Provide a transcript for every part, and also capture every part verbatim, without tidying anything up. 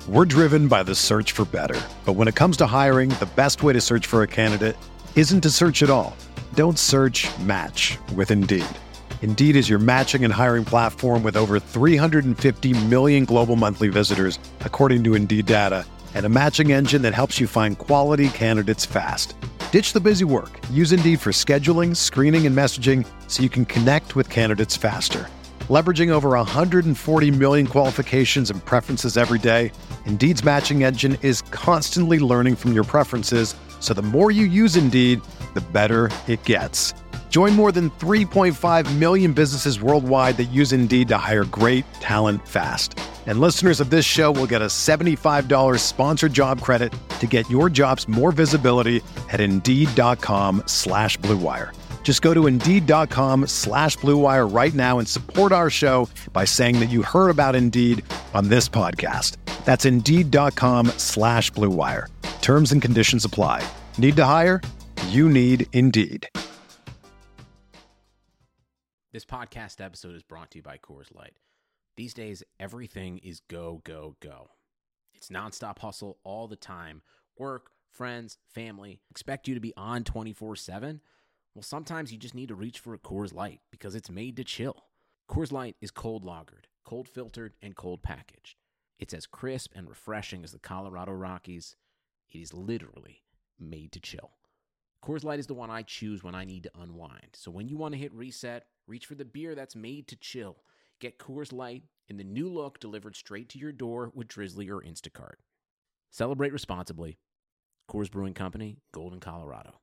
We're driven by the search for better. But when it comes to hiring, the best way to search for a candidate isn't to search at all. Don't search, match with Indeed. Indeed is your matching and hiring platform with over three hundred fifty million global monthly visitors, according to Indeed data, and a matching engine that helps you find quality candidates fast. Ditch the busy work. Use Indeed for scheduling, screening, and messaging so you can connect with candidates faster. Leveraging over one hundred forty million qualifications and preferences every day, Indeed's matching engine is constantly learning from your preferences, so the more you use Indeed, the better it gets. Join more than three point five million businesses worldwide that use Indeed to hire great talent fast. And listeners of this show will get a seventy-five dollars sponsored job credit to get your jobs more visibility at Indeed.com slash Blue Wire. Just go to Indeed.com slash Blue Wire right now and support our show by saying that you heard about Indeed on this podcast. That's Indeed.com slash Blue Wire. Terms and conditions apply. Need to hire? You need Indeed. This podcast episode is brought to you by Coors Light. These days, everything is go, go, go. It's nonstop hustle all the time. Work, friends, family, expect you to be on twenty-four seven. Well, sometimes you just need to reach for a Coors Light because it's made to chill. Coors Light is cold lagered, cold filtered, and cold packaged. It's as crisp and refreshing as the Colorado Rockies. It is literally made to chill. Coors Light is the one I choose when I need to unwind. So when you want to hit reset, reach for the beer that's made to chill. Get Coors Light in the new look delivered straight to your door with Drizzly or Instacart. Celebrate responsibly. Coors Brewing Company, Golden, Colorado.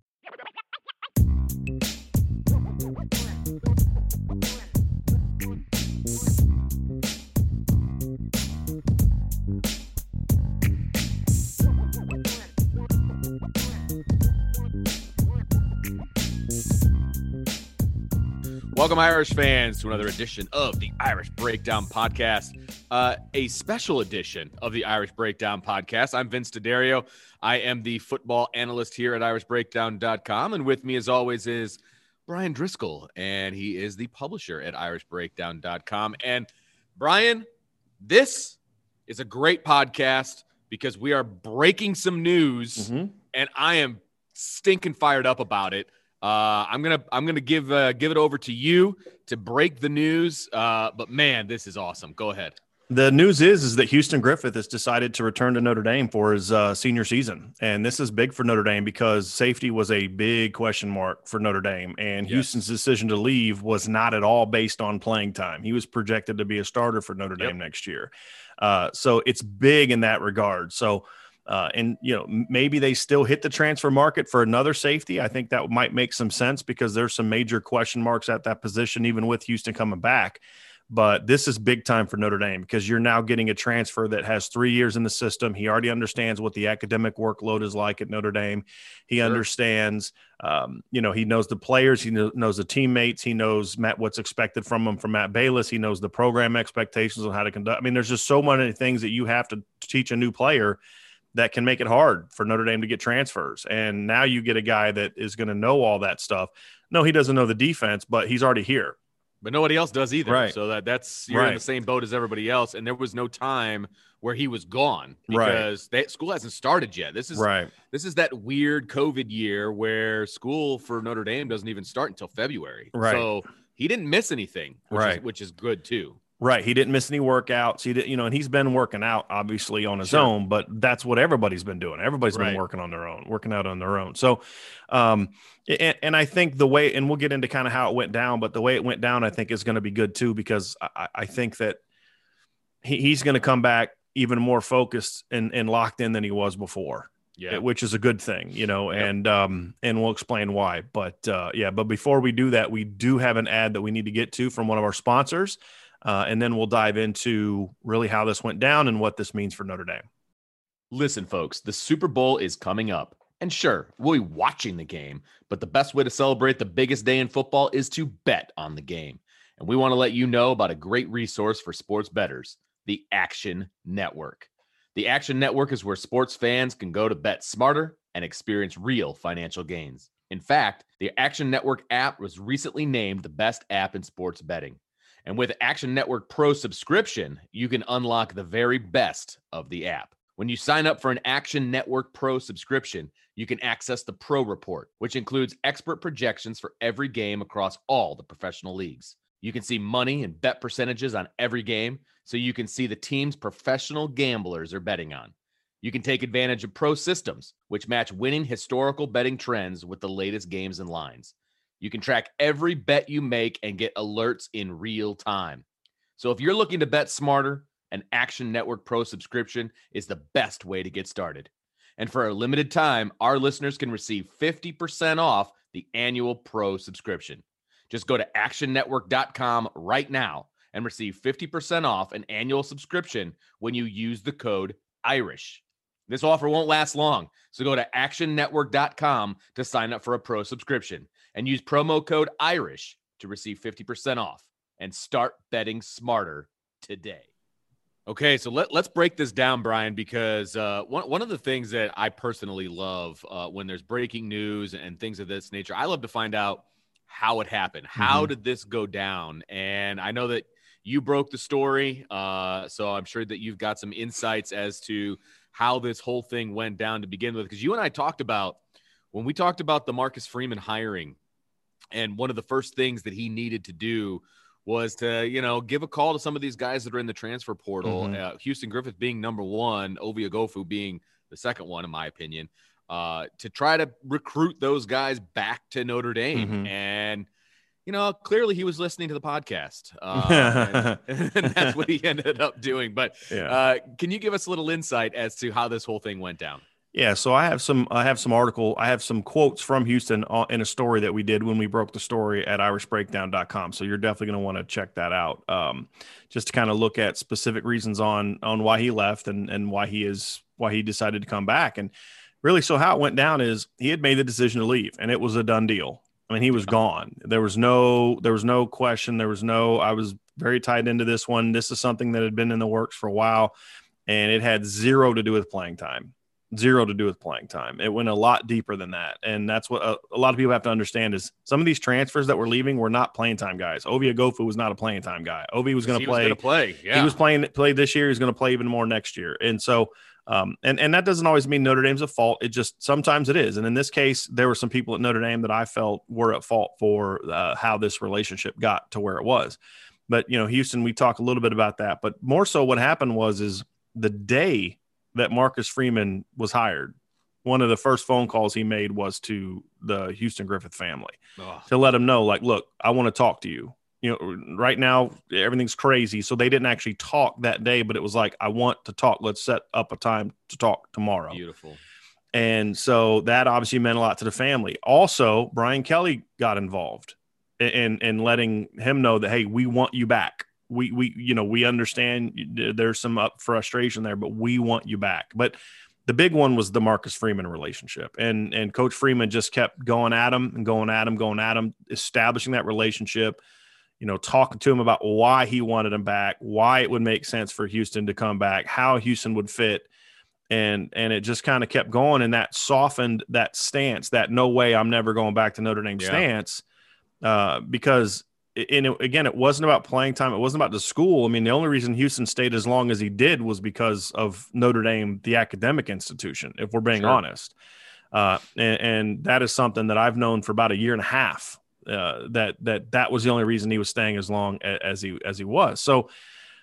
Welcome, Irish fans, to another edition of the Irish Breakdown Podcast, uh, a special edition of the Irish Breakdown Podcast. I'm Vince D'Addario. I am the football analyst here at Irish Breakdown dot com, and with me, as always, is Brian Driscoll, and he is the publisher at Irish Breakdown dot com. And Brian, this is a great podcast because we are breaking some news, mm-hmm. and I am stinking fired up about it. Uh, I'm gonna I'm gonna give uh, give it over to you to break the news. Uh, but man, this is awesome. Go ahead. The news is is that Houston Griffith has decided to return to Notre Dame for his uh, senior season, and this is big for Notre Dame because safety was a big question mark for Notre Dame, and yes. Houston's decision to leave was not at all based on playing time. He was projected to be a starter for Notre Dame yep. next year, uh, so it's big in that regard. So. Uh, and, you know, maybe they still hit the transfer market for another safety. I think that might make some sense because there's some major question marks at that position, even with Houston coming back. But this is big time for Notre Dame because you're now getting a transfer that has three years in the system. He already understands what the academic workload is like at Notre Dame. He sure. understands, um, you know, he knows the players. He knows, knows the teammates. He knows Matt, what's expected from him from Matt Balis. He knows the program expectations on how to conduct. I mean, there's just so many things that you have to teach a new player that can make it hard for Notre Dame to get transfers. And now you get a guy that is going to know all that stuff. No, he doesn't know the defense, but he's already here. But nobody else does either. Right. So that that's you're right. in the same boat as everybody else. And there was no time where he was gone because right. that school hasn't started yet. This is right. This is that weird COVID year where school for Notre Dame doesn't even start until February. Right. So he didn't miss anything, which right. is, which is good too. Right. He didn't miss any workouts. He did, you know, and he's been working out obviously on his sure. own, but that's what everybody's been doing. Everybody's right. been working on their own, working out on their own. So, um, and, and I think the way, and we'll get into kind of how it went down, but the way it went down, I think is going to be good too, because I, I think that he, he's going to come back even more focused and, and locked in than he was before. Yeah. Which is a good thing, you know, yep. and, um, and we'll explain why, but, uh, yeah, but before we do that, we do have an ad that we need to get to from one of our sponsors. Uh, and then we'll dive into really how this went down and what this means for Notre Dame. Listen, folks, the Super Bowl is coming up. And sure, we'll be watching the game, but the best way to celebrate the biggest day in football is to bet on the game. And we want to let you know about a great resource for sports bettors, the Action Network. The Action Network is where sports fans can go to bet smarter and experience real financial gains. In fact, the Action Network app was recently named the best app in sports betting. And with Action Network Pro subscription, you can unlock the very best of the app. When you sign up for an Action Network Pro subscription, you can access the Pro Report, which includes expert projections for every game across all the professional leagues. You can see money and bet percentages on every game, so you can see the teams professional gamblers are betting on. You can take advantage of Pro Systems, which match winning historical betting trends with the latest games and lines. You can track every bet you make and get alerts in real time. So if you're looking to bet smarter, an Action Network Pro subscription is the best way to get started. And for a limited time, our listeners can receive fifty percent off the annual Pro subscription. Just go to action network dot com right now and receive fifty percent off an annual subscription when you use the code IRISH. This offer won't last long, so go to action network dot com to sign up for a Pro subscription and use promo code IRISH to receive fifty percent off and start betting smarter today. Okay, so let, let's break this down, Brian, because uh, one, one of the things that I personally love uh, when there's breaking news and things of this nature, I love to find out how it happened. How mm-hmm. did this go down? And I know that you broke the story, uh, so I'm sure that you've got some insights as to how this whole thing went down to begin with, because you and I talked about, when we talked about the Marcus Freeman hiring, and one of the first things that he needed to do was to, you know, give a call to some of these guys that are in the transfer portal, mm-hmm. uh, Houston Griffith being number one, Ovie Oghoufo being the second one, in my opinion, uh, to try to recruit those guys back to Notre Dame. Mm-hmm. And, you know, clearly he was listening to the podcast, uh, and, and that's what he ended up doing. But yeah. uh, can you give us a little insight as to how this whole thing went down? Yeah, so I have some I have some article, I have some quotes from Houston in a story that we did when we broke the story at irish breakdown dot com. So you're definitely going to want to check that out, um, just to kind of look at specific reasons on on why he left and and why he is why he decided to come back. And really, so how it went down is he had made the decision to leave, and it was a done deal. I mean, he was gone. There was no there was no question. There was no I was very tied into this one. This is something that had been in the works for a while, and it had zero to do with playing time. Zero to do with playing time. It went a lot deeper than that. And that's what a, a lot of people have to understand is some of these transfers that were leaving were not playing time guys. Ovie Oghoufo was not a playing time guy. Ovie was going to play. He was going to play. Yeah. He was playing play this year. He's going to play even more next year. And so, um, and, and that doesn't always mean Notre Dame's at fault. It just, sometimes it is. And in this case, there were some people at Notre Dame that I felt were at fault for uh, how this relationship got to where it was. But, you know, Houston, we talk a little bit about that, but more so what happened was, is the day that Marcus Freeman was hired, one of the first phone calls he made was to the Houston Griffith family oh. to let them know, like, look, I want to talk to you. You know, right now everything's crazy. So they didn't actually talk that day, but it was like, I want to talk. Let's set up a time to talk tomorrow. Beautiful. And so that obviously meant a lot to the family. Also, Brian Kelly got involved in, in letting him know that, hey, we want you back. We, we, you know, we understand there's some up frustration there, but we want you back. But the big one was the Marcus Freeman relationship. And, and Coach Freeman just kept going at him and going at him, going at him, establishing that relationship, you know, talking to him about why he wanted him back, why it would make sense for Houston to come back, how Houston would fit. And, and it just kind of kept going. And that softened that stance, that no way, I'm never going back to Notre Dame yeah. stance, uh, because And it, again, it wasn't about playing time. It wasn't about the school. I mean, the only reason Houston stayed as long as he did was because of Notre Dame, the academic institution, if we're being sure. honest. Uh, and, and that is something that I've known for about a year and a half, uh, that, that that was the only reason he was staying as long as, as he, as he was. So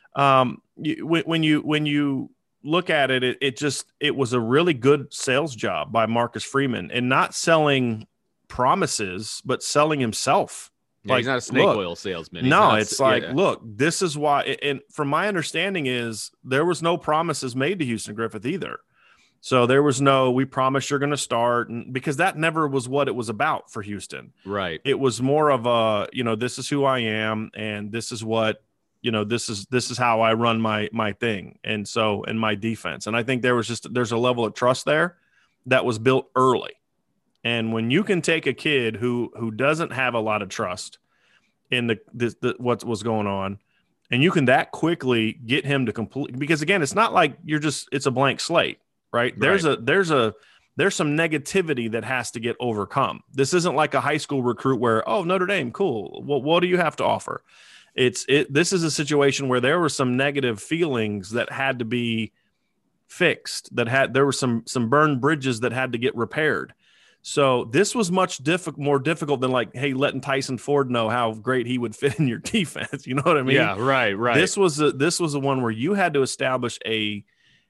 um, you, when, when you, when you look at it, it, it just, it was a really good sales job by Marcus Freeman, and not selling promises, but selling himself. Yeah, like, he's not a snake look, oil salesman. He's no, not, it's like, yeah. look, this is why. And from my understanding is there was no promises made to Houston Griffith either. So there was no, we promise you're going to start, and because that never was what it was about for Houston. Right. It was more of a, you know, this is who I am, and this is what, you know, this is, this is how I run my, my thing. And so, in my defense. And I think there was just, there's a level of trust there that was built early. And when you can take a kid who who doesn't have a lot of trust in the, the, the what was going on, and you can that quickly get him to complete, because again, it's not like you're just, it's a blank slate, right? right? There's a there's a there's some negativity that has to get overcome. This isn't like a high school recruit where, oh, Notre Dame, cool. Well, what do you have to offer? It's it. This is a situation where there were some negative feelings that had to be fixed. That had there were some some burned bridges that had to get repaired. So this was much diff- more difficult than like, hey, letting Tyson Ford know how great he would fit in your defense. You know what I mean? Yeah, right, right. This was a, this was the one where you had to establish a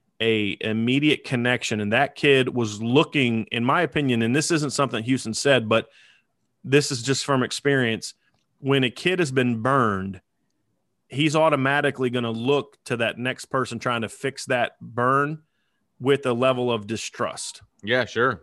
a immediate connection, and that kid was looking, in my opinion, and this isn't something Houston said, but this is just from experience. When a kid has been burned, he's automatically going to look to that next person trying to fix that burn with a level of distrust. Yeah, sure.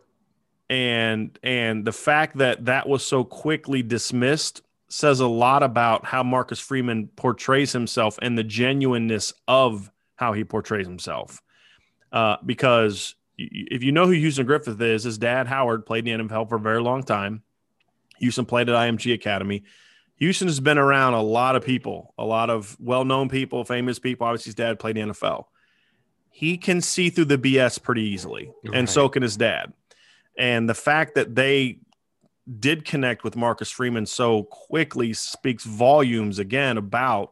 And and the fact that that was so quickly dismissed says a lot about how Marcus Freeman portrays himself and the genuineness of how he portrays himself. Uh, because if you know who Houston Griffith is, his dad, Howard, played in the N F L for a very long time. Houston played at I M G Academy. Houston has been around a lot of people, a lot of well-known people, famous people. Obviously, his dad played in the N F L. He can see through the B S pretty easily, right. And so can his dad. And the fact that they did connect with Marcus Freeman so quickly speaks volumes, again, about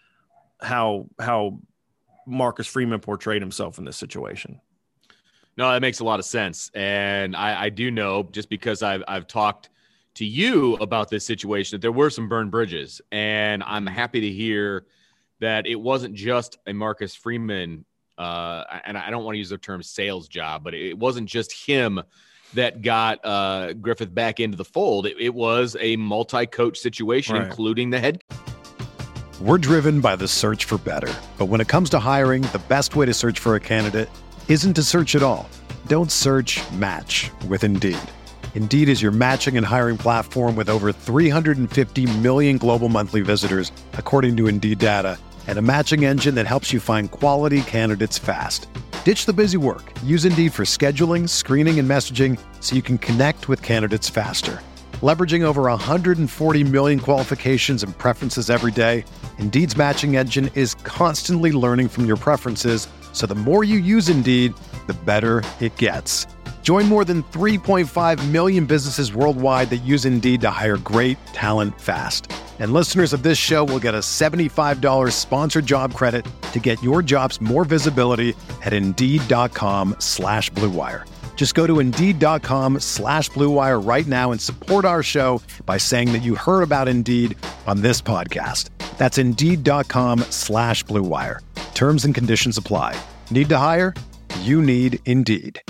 how how Marcus Freeman portrayed himself in this situation. No, that makes a lot of sense. And I, I do know, just because I've, I've talked to you about this situation, that there were some burned bridges. And I'm happy to hear that it wasn't just a Marcus Freeman, uh, and I don't want to use the term sales job, but it wasn't just him that got uh, Griffith back into the fold. It, it was a multi-coach situation, right, including the head. We're driven by the search for better. But when it comes to hiring, the best way to search for a candidate isn't to search at all. Don't search, match with Indeed. Indeed is your matching and hiring platform with over three hundred fifty million global monthly visitors, according to Indeed data, and a matching engine that helps you find quality candidates fast. Ditch the busy work. Use Indeed for scheduling, screening, and messaging so you can connect with candidates faster. Leveraging over one hundred forty million qualifications and preferences every day, Indeed's matching engine is constantly learning from your preferences, so the more you use Indeed, the better it gets. Join more than three point five million businesses worldwide that use Indeed to hire great talent fast. And listeners of this show will get a seventy-five dollars sponsored job credit to get your jobs more visibility at Indeed.com slash Blue Wire. Just go to Indeed.com slash Blue Wire right now and support our show by saying that you heard about Indeed on this podcast. That's Indeed.com slash Blue Wire. Terms and conditions apply. Need to hire? You need Indeed.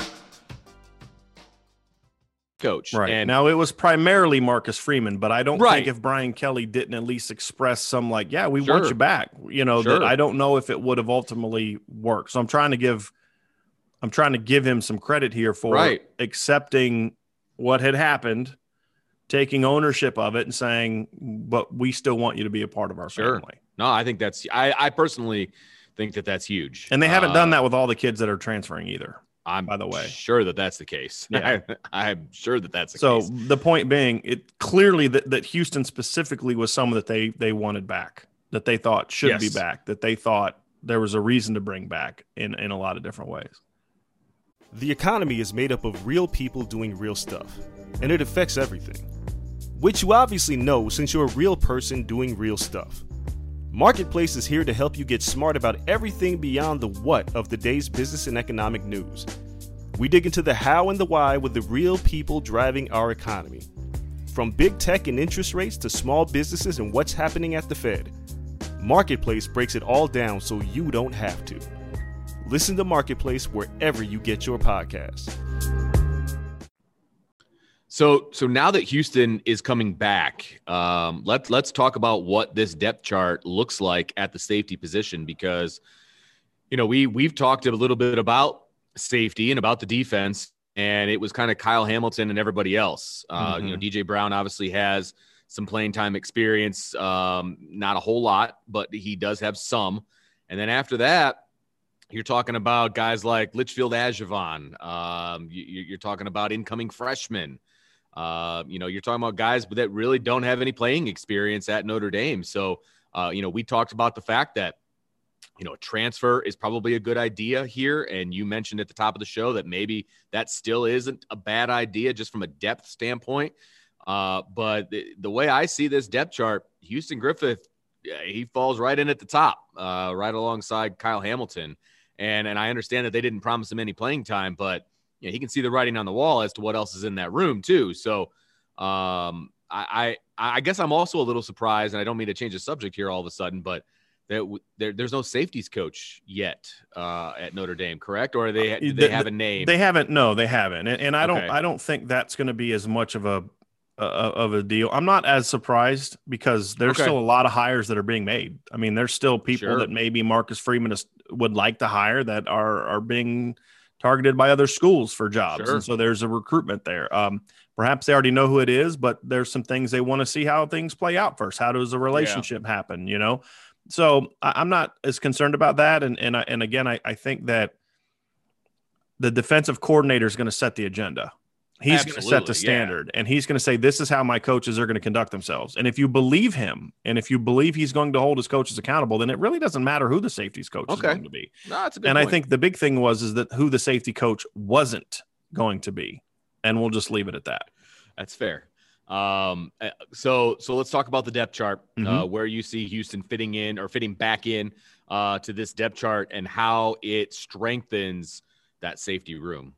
Coach. Right. And now, it was primarily Marcus Freeman, but I don't right. think if Brian Kelly didn't at least express some like, yeah, we sure. want you back, you know, sure. that I don't know if it would have ultimately worked. So I'm trying to give, I'm trying to give him some credit here for right. accepting what had happened, taking ownership of it and saying, but we still want you to be a part of our sure. family. No, I think that's, I, I personally think that that's huge. And they haven't uh, done that with all the kids that are transferring either. I'm by the way sure that that's the case. Yeah. I, I'm sure that that's the so case. So the point being, it clearly that, that Houston specifically was someone that they they wanted back, that they thought should yes. be back, that they thought there was a reason to bring back in, in a lot of different ways. The economy is made up of real people doing real stuff, and it affects everything, which you obviously know since you're a real person doing real stuff. Marketplace is here to help you get smart about everything beyond the what of the day's business and economic news. We dig into the how and the why with the real people driving our economy. From big tech and interest rates to small businesses and what's happening at the Fed, Marketplace breaks it all down so you don't have to. Listen to Marketplace wherever you get your podcasts. So, so now that Houston is coming back, um, let's let's talk about what this depth chart looks like at the safety position, because, you know, we we've talked a little bit about safety and about the defense, and it was kind of Kyle Hamilton and everybody else. Uh, mm-hmm. You know, D J Brown obviously has some playing time experience, um, not a whole lot, but he does have some. And then after that, you're talking about guys like Litchfield Ajavon. Um, you, you're talking about incoming freshmen. Uh, you know, you're talking about guys that really don't have any playing experience at Notre Dame. So, uh, you know, we talked about the fact that, you know, a transfer is probably a good idea here. And you mentioned at the top of the show that maybe that still isn't a bad idea just from a depth standpoint. Uh, but the, the way I see this depth chart, Houston Griffith he falls right in at the top, uh, right alongside Kyle Hamilton. And and I understand that they didn't promise him any playing time, but you know, he can see the writing on the wall as to what else is in that room too. So um, I, I I guess I'm also a little surprised, and I don't mean to change the subject here all of a sudden, but there, there there's no safeties coach yet uh, at Notre Dame, correct? Or are they do they have a name? They haven't. No, they haven't. And, and I Okay. don't I don't think that's going to be as much of a uh, of a deal. I'm not as surprised because there's Okay. still a lot of hires that are being made. I mean, there's still people Sure. that maybe Marcus Freeman is, would like to hire that are are being targeted by other schools for jobs. Sure. And so there's a recruitment there. Um, perhaps they already know who it is, but there's some things they want to see how things play out first. How does the relationship yeah. happen? You know? So I, I'm not as concerned about that. And, and, I, and again, I, I think that the defensive coordinator is going to set the agenda. He's going to set the standard, yeah. and he's going to say, this is how my coaches are going to conduct themselves. And if you believe him, and if you believe he's going to hold his coaches accountable, then it really doesn't matter who the safeties coach okay. is going to be. No, that's a good and point. I think the big thing was is that who the safety coach wasn't going to be, and we'll just leave it at that. That's fair. Um, so so let's talk about the depth chart, mm-hmm. uh, where you see Houston fitting in or fitting back in uh, to this depth chart, and how it strengthens that safety room.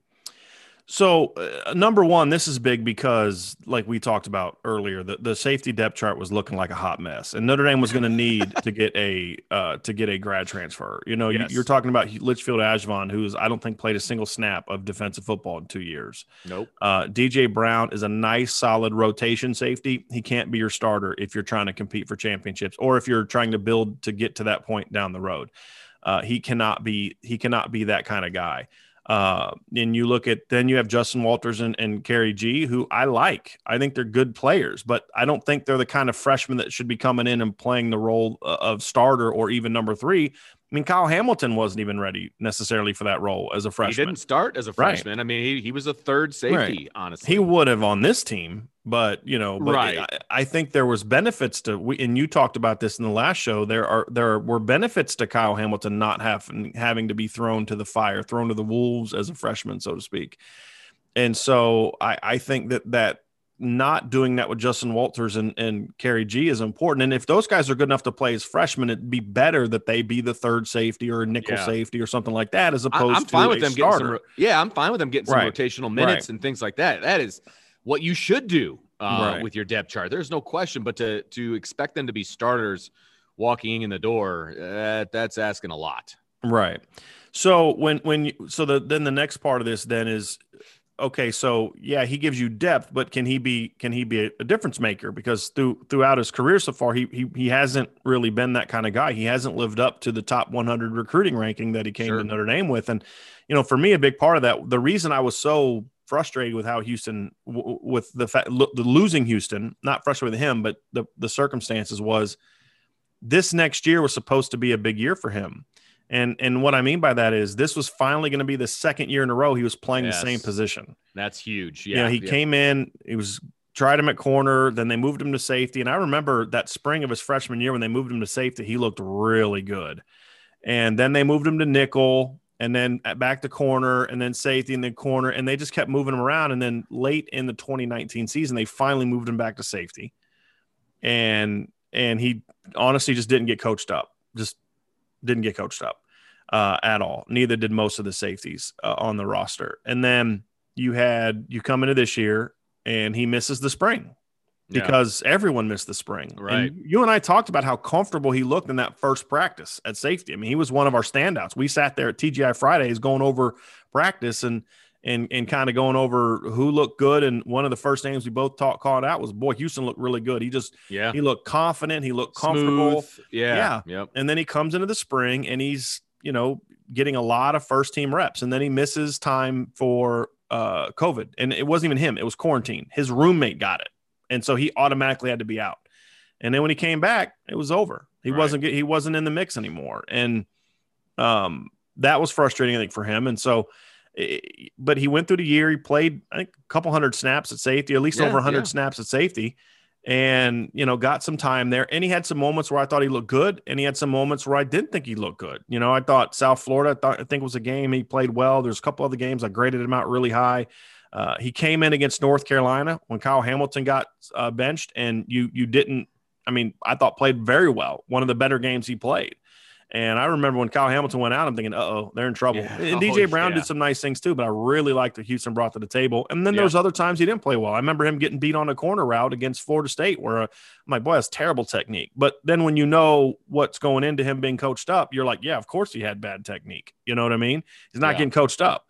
So, uh, number one, this is big because, like we talked about earlier, the, the safety depth chart was looking like a hot mess, and Notre Dame was going to need to get a uh, to get a grad transfer. You know, yes. you, you're talking about Litchfield Ashvon, who's I don't think played a single snap of defensive football in two years. Nope. Uh, D J Brown is a nice, solid rotation safety. He can't be your starter if you're trying to compete for championships or if you're trying to build to get to that point down the road. Uh, he cannot be he cannot be that kind of guy. Uh, and you look at, then you have Justin Walters and, and Kerry G, who I like. I think they're good players, but I don't think they're the kind of freshmen that should be coming in and playing the role of starter or even number three. I mean, Kyle Hamilton wasn't even ready necessarily for that role as a freshman. He didn't start as a freshman. Right. I mean, he, he was a third safety, right. honestly. He would have on this team, but, you know, but right. I, I think there was benefits to, we, and you talked about this in the last show, there are there were benefits to Kyle Hamilton not having, having to be thrown to the fire, thrown to the wolves as a freshman, so to speak. And so I, I think that that, not doing that with Justin Walters and, and Kerry G is important. And if those guys are good enough to play as freshmen, it'd be better that they be the third safety or a nickel yeah. safety or something like that, as opposed I'm fine to with a them starter. Getting some, yeah, I'm fine with them getting some right. rotational minutes right. and things like that. That is what you should do uh, right. with your depth chart. There's no question, but to to expect them to be starters walking in the door, uh, that's asking a lot. Right. So when when you, so the then the next part of this then is, okay, so yeah, he gives you depth, but can he be can he be a, a difference maker? Because through throughout his career so far, he he he hasn't really been that kind of guy. He hasn't lived up to the top one hundred recruiting ranking that he came sure. to Notre Dame with. And you know, for me, a big part of that, the reason I was so frustrated with how Houston, w- with the fact lo- the losing Houston, not frustrated with him, but the the circumstances was this next year was supposed to be a big year for him. And and what I mean by that is this was finally going to be the second year in a row he was playing yes. the same position. That's huge. Yeah. You know, he yeah. came in, he was tried him at corner, then they moved him to safety. And I remember that spring of his freshman year when they moved him to safety, he looked really good. And then they moved him to nickel and then back to corner and then safety and then corner. And they just kept moving him around. And then late in the twenty nineteen season, they finally moved him back to safety. And and he honestly just didn't get coached up. Just didn't get coached up. Uh, at all. Neither did most of the safeties uh, on the roster. And then you had you come into this year and he misses the spring because yeah. everyone missed the spring. Right. And you and I talked about how comfortable he looked in that first practice at safety. I mean, he was one of our standouts. We sat there at T G I Fridays going over practice and and and kind of going over who looked good. And one of the first names we both talked called out was, boy, Houston looked really good. He just yeah. he looked confident. He looked comfortable. Smooth. Yeah. Yeah. Yep. And then he comes into the spring and he's you know, getting a lot of first team reps. And then he misses time for uh, COVID. And it wasn't even him. It was quarantine. His roommate got it. And so he automatically had to be out. And then when he came back, it was over. He right. wasn't, he wasn't in the mix anymore. And um, that was frustrating, I think, for him. And so, but he went through the year. He played, I think, a couple hundred snaps at safety, at least yeah, over one hundred yeah. snaps at safety. And, you know, got some time there. And he had some moments where I thought he looked good. And he had some moments where I didn't think he looked good. You know, I thought South Florida, I, thought, I think was a game he played well. There's a couple other games I graded him out really high. Uh, he came in against North Carolina when Kyle Hamilton got uh, benched, and you you didn't I mean, I thought played very well. One of the better games he played. And I remember when Kyle Hamilton went out, I'm thinking, uh-oh, they're in trouble. Yeah. And Oh, D J Brown yeah. did some nice things too, but I really liked what Houston brought to the table. And then Yeah. there was other times he didn't play well. I remember him getting beat on a corner route against Florida State where uh, I'm like, boy, that's terrible technique. But then when you know what's going into him being coached up, you're like, yeah, of course he had bad technique. You know what I mean? He's not Yeah. getting coached up.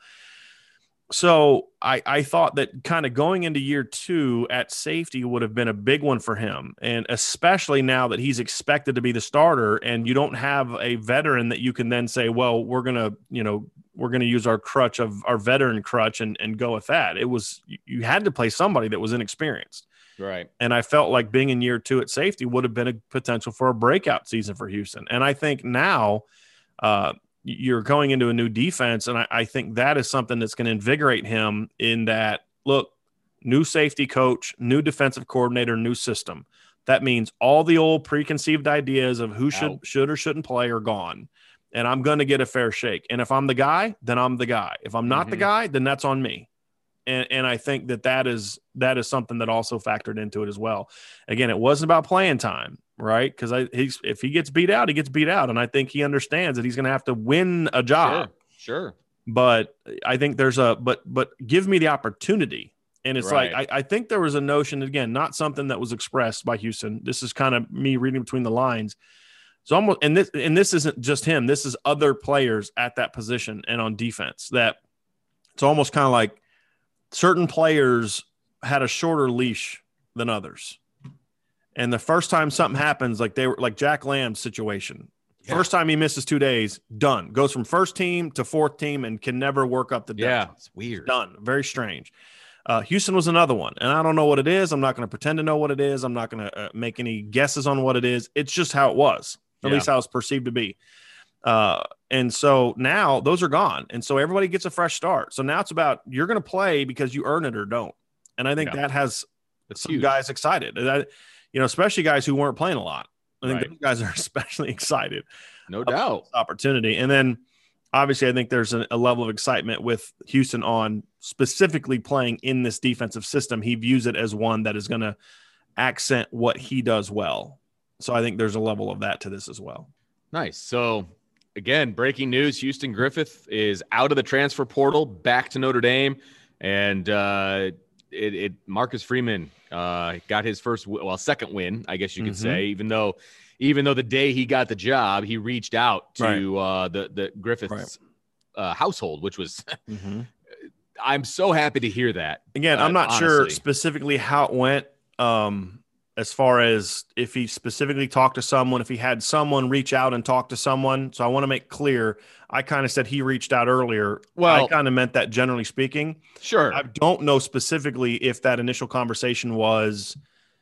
So I, I thought that kind of going into year two at safety would have been a big one for him. And especially now that he's expected to be the starter and you don't have a veteran that you can then say, well, we're going to, you know, we're going to use our crutch of our veteran crutch and, and go with that. It was, you had to play somebody that was inexperienced. Right. And I felt like being in year two at safety would have been a potential for a breakout season for Houston. And I think now, uh, you're going into a new defense, and I, I think that is something that's going to invigorate him in that, look, new safety coach, new defensive coordinator, new system. That means all the old preconceived ideas of who should, Out. should or shouldn't play are gone, and I'm going to get a fair shake. And if I'm the guy, then I'm the guy. If I'm not Mhm. the guy, then that's on me. And, and I think that that is, that is something that also factored into it as well. Again, it wasn't about playing time, right? Because I he's if he gets beat out, he gets beat out, and I think he understands that he's going to have to win a job. Sure. Sure. But I think there's a but but give me the opportunity, and it's Right. like I, I think there was a notion, again, not something that was expressed by Houston. This is kind of me reading between the lines. So almost, and this and this isn't just him. This is other players at that position and on defense. That it's almost kind of like certain players had a shorter leash than others. And the first time something happens, like they were like Jack Lamb's situation, Yeah. first time he misses two days, done. Goes from first team to fourth team and can never work up the depth. Yeah. It's weird. Done. Very strange. Uh, Houston was another one. And I don't know what it is. I'm not going to pretend to know what it is. I'm not going to uh, make any guesses on what it is. It's just how it was, at Yeah. least how it's perceived to be. Uh, and so now those are gone. And so everybody gets a fresh start. So now it's about, you're going to play because you earn it or don't. And I think Yeah. that has That's some huge. guys excited. And I, you know, especially guys who weren't playing a lot. I think Right. those guys are especially excited No about doubt. this opportunity. And then obviously I think there's a, a level of excitement with Houston on specifically playing in this defensive system. He views it as one that is going to accent what he does well. So I think there's a level of that to this as well. Nice. So again, breaking news: Houston Griffith is out of the transfer portal, back to Notre Dame, and uh, it, it Marcus Freeman uh, got his first, well, second win, I guess you could Mhm. say. Even though, even though the day he got the job, he reached out to uh, the the Griffiths Right. uh, household, which was. Mm-hmm. I'm so happy to hear that. Again, Uh, I'm not sure honestly. specifically how it went. Um, as far as if he specifically talked to someone, if he had someone reach out and talk to someone. So I want to make clear, I kind of said he reached out earlier. Well- I kind of meant that generally speaking. Sure. I don't know specifically if that initial conversation was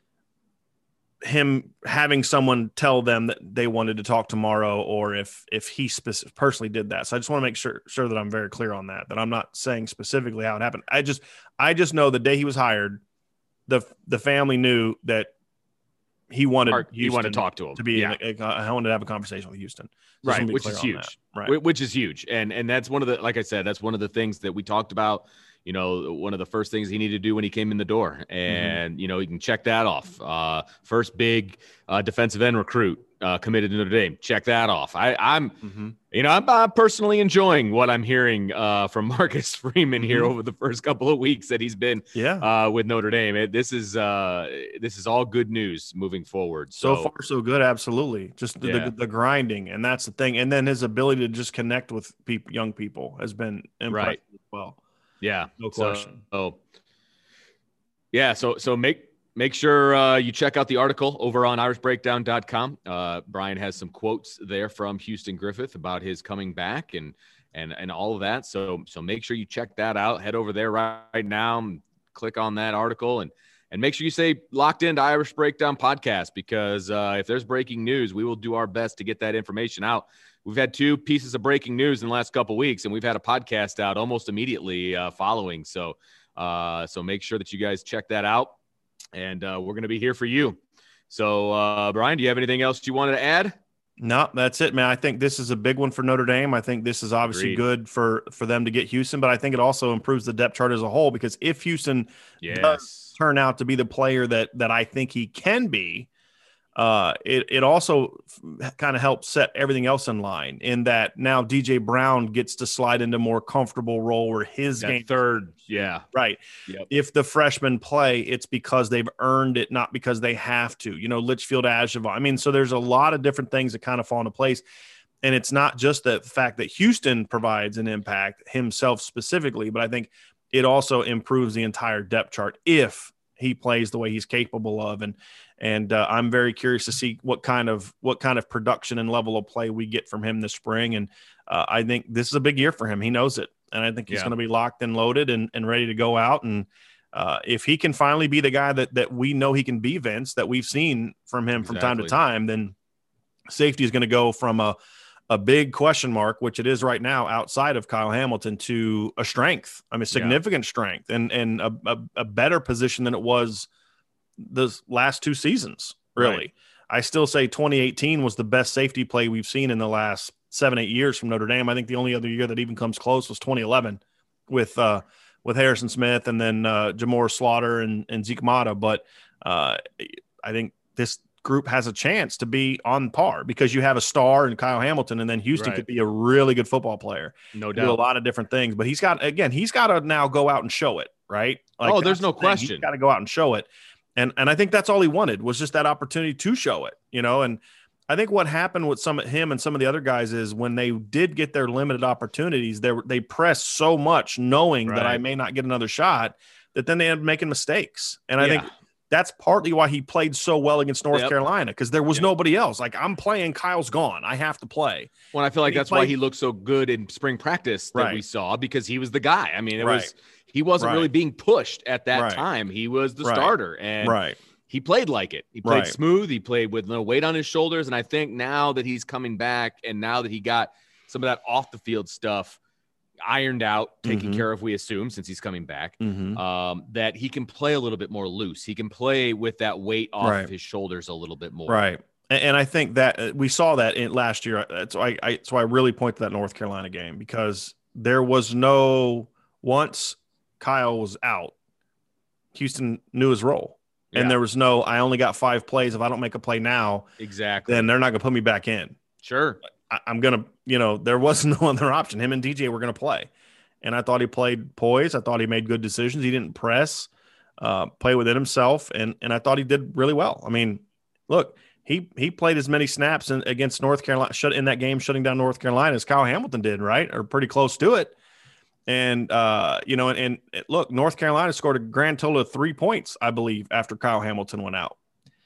him having someone tell them that they wanted to talk tomorrow, or if if he spec- personally did that. So I just want to make sure sure that I'm very clear on that. That I'm not saying specifically how it happened. I just I just know the day he was hired, the the family knew that he wanted Mark, you want to Houston talk to him to be. Yeah. In a, I wanted to have a conversation with Houston, Just Right, wanna be which clear is on huge. that. Right. Wh- which is huge. And and that's one of the, like I said, that's one of the things that we talked about. You know, one of the first things he needed to do when he came in the door, and Mm-hmm. you know, he can check that off. Uh, first big uh, defensive end recruit uh, committed to Notre Dame. Check that off. I, I'm, Mhm. you know, I'm, I'm personally enjoying what I'm hearing uh, from Marcus Freeman here Mhm. over the first couple of weeks that he's been Yeah. uh, with Notre Dame. It, this is uh, this is all good news moving forward. So, So, far, so good. Absolutely. Just the, Yeah. the, the grinding. And that's the thing. And then his ability to just connect with people, young people has been impressive Right. as well. yeah, No So- question. So, yeah, so so make make sure uh, you check out the article over on irish breakdown dot com. Uh, Brian has some quotes there from Houston Griffith about his coming back and and and all of that. So so make sure you check that out. Head over there right, right now and click on that article, and and make sure you say locked into Irish Breakdown Podcast, because uh, if there's breaking news, we will do our best to get that information out. We've had two pieces of breaking news in the last couple of weeks, and we've had a podcast out almost immediately uh, following. So, uh, so make sure that you guys check that out, and uh, we're going to be here for you. So, uh, Brian, do you have anything else you wanted to add? No, that's it, man. I think this is a big one for Notre Dame. I think this is obviously Agreed. good for, for them to get Houston, but I think it also improves the depth chart as a whole, because if Houston Yes. turn out to be the player that that I think he can be, uh, it, it also kind of helps set everything else in line in that now D J Brown gets to slide into a more comfortable role where his that game third. Yeah. Right. Yep. If the freshmen play, it's because they've earned it, not because they have to, you know, Litchfield, Asheville. I mean, so there's a lot of different things that kind of fall into place. And it's not just the fact that Houston provides an impact himself specifically, but I think it also improves the entire depth chart if he plays the way he's capable of. And, and uh, I'm very curious to see what kind of, what kind of production and level of play we get from him this spring. And uh, I think this is a big year for him. He knows it. And I think he's yeah. going to be locked and loaded and, and ready to go out. And uh, if he can finally be the guy that, that we know he can be, Vince, that we've seen from him exactly. from time to time, then safety is going to go from a, a big question mark, which it is right now outside of Kyle Hamilton, to a strength. I mean, significant yeah. strength and, and a, a, a better position than it was the last two seasons. Really. Right. I still say twenty eighteen was the best safety play we've seen in the last seven, eight years from Notre Dame. I think the only other year that even comes close was twenty eleven with, uh, with Harrison Smith and then uh, Jamor Slaughter and, and Zeke Mata. But uh, I think this group has a chance to be on par because you have a star in Kyle Hamilton, and then Houston right. could be a really good football player. No doubt. Do a lot of different things, but he's got, again, he's got to now go out and show it, right? Like, oh, there's no the question. He's got to go out and show it. And, and I think that's all he wanted was just that opportunity to show it, you know? And I think what happened with some of him and some of the other guys is when they did get their limited opportunities, they, they pressed so much knowing right. that I may not get another shot that then they ended up making mistakes. And I yeah. think that's partly why he played so well against North yep. Carolina, because there was yep. nobody else. Like, I'm playing, Kyle's gone. I have to play. Well, I feel like that's played, why he looked so good in spring practice that right. we saw, because he was the guy. I mean, it right. was he wasn't right. really being pushed at that right. time. He was the right. starter, and right. he played like it. He played right. smooth. He played with no weight on his shoulders. And I think now that he's coming back and now that he got some of that off the field stuff ironed out, taken mm-hmm. care of, we assume, since he's coming back, mm-hmm. um, that he can play a little bit more loose. He can play with that weight off right. of his shoulders a little bit more. Right. And, and I think that uh, we saw that in last year. That's why I, so I really point to that North Carolina game, because there was no, once Kyle was out, Houston knew his role. And yeah. there was no, I only got five plays. If I don't make a play now, exactly, then they're not going to put me back in. Sure. I, I'm going to, you know, there was no other option. Him and D J were going to play. And I thought he played poised. I thought he made good decisions. He didn't press, uh, play within himself. And, and I thought he did really well. I mean, look, he, he played as many snaps in, against North Carolina, shut in that game, shutting down North Carolina, as Kyle Hamilton did, right? Or pretty close to it. And, uh, you know, and, and look, North Carolina scored a grand total of three points, I believe, after Kyle Hamilton went out.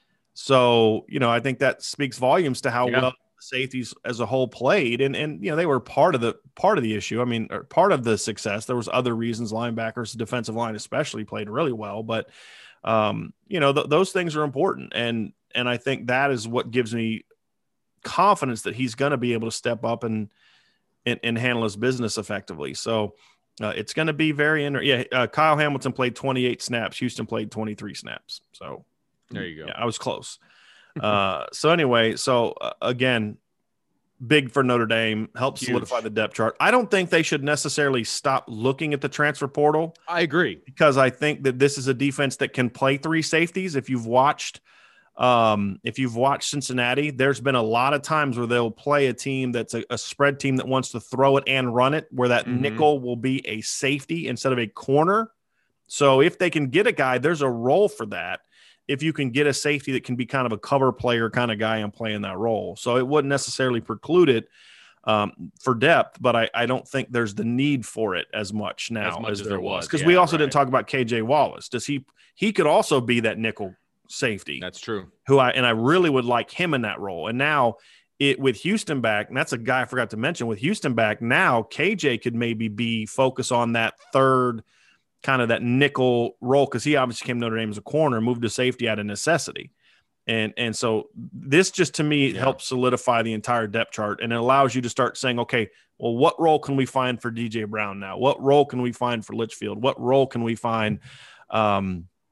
So, you know, I think that speaks volumes to how yeah. well the safeties as a whole played. And, and, you know, they were part of the, part of the issue. I mean, or part of the success. There was other reasons. Linebackers, defensive line especially, played really well. But, um, you know, th- those things are important. And, and I think that is what gives me confidence that he's going to be able to step up and, and, and handle his business effectively. So uh, it's going to be very interesting. Yeah. Uh, Kyle Hamilton played twenty-eight snaps. Houston played twenty-three snaps. So there you go. Yeah, I was close. uh, so anyway, so uh, again, big for Notre Dame, helps Huge. solidify the depth chart. I don't think they should necessarily stop looking at the transfer portal. I agree. Because I think that this is a defense that can play three safeties. If you've watched, Um, if you've watched Cincinnati, there's been a lot of times where they'll play a team that's a, a spread team that wants to throw it and run it, where that mm-hmm. nickel will be a safety instead of a corner. So if they can get a guy, there's a role for that. If you can get a safety that can be kind of a cover player kind of guy and play in that role. So it wouldn't necessarily preclude it um, for depth, but I, I don't think there's the need for it as much now as, much as, as there was. Because yeah, we also right. didn't talk about K J Wallace. Does he, he could also be that nickel safety. That's true. Who I and I really would like him in that role. And now it with Houston back, and that's a guy I forgot to mention, with Houston back, now K J could maybe be focus on that third kind of that nickel role, because he obviously came to Notre Dame as a corner, moved to safety out of necessity. And and so this just to me yeah. helps solidify the entire depth chart, and it allows you to start saying, okay, well, what role can we find for D J Brown now? What role can we find for Litchfield? What role can we find um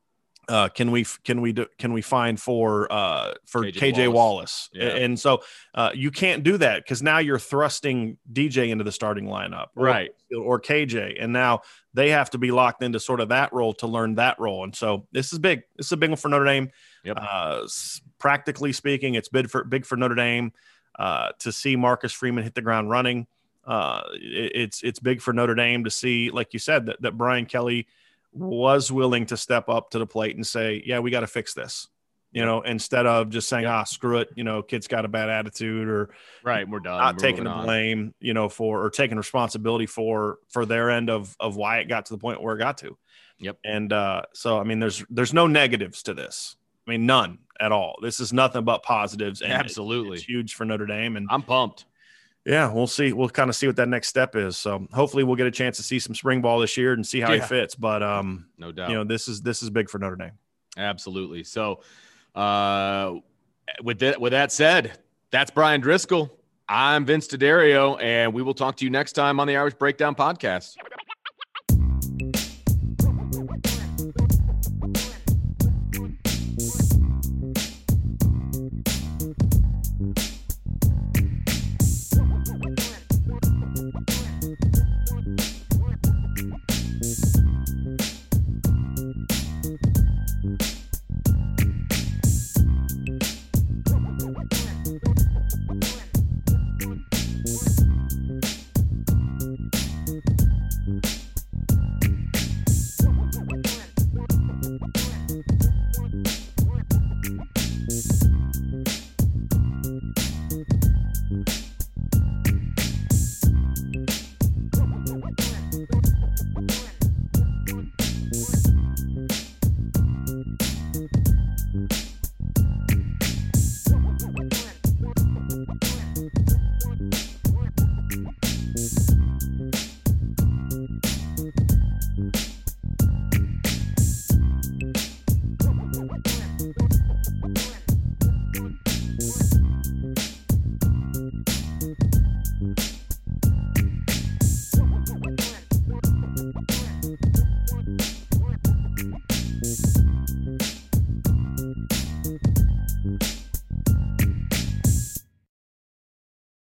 uh, can we can we do, can we find for uh, for K J Wallace? Wallace? Yeah. And so uh, you can't do that because now you're thrusting D J into the starting lineup, or, right? Or K J, and now they have to be locked into sort of that role to learn that role. And so this is big. This is a big one for Notre Dame. Yep. Uh, practically speaking, it's big for big for Notre Dame uh, to see Marcus Freeman hit the ground running. Uh, it, it's it's big for Notre Dame to see, like you said, that that Brian Kelly was willing to step up to the plate and say, yeah, we got to fix this, you know, instead of just saying, ah, screw it, you know, kid's got a bad attitude, or right, we're done, not we're taking the blame, on. you know, for, or taking responsibility for, for their end of, of why it got to the point where it got to. Yep. And uh, so, I mean, there's, there's no negatives to this. I mean, none at all. This is nothing but positives. And absolutely. It, it's huge for Notre Dame. And I'm pumped. Yeah, we'll see. We'll kind of see what that next step is. So hopefully we'll get a chance to see some spring ball this year and see how yeah. he fits. But um, no doubt, you know, this is this is big for Notre Dame. Absolutely. So uh, with that with that said, that's Brian Driscoll. I'm Vince D'Addario, and we will talk to you next time on the Irish Breakdown Podcast.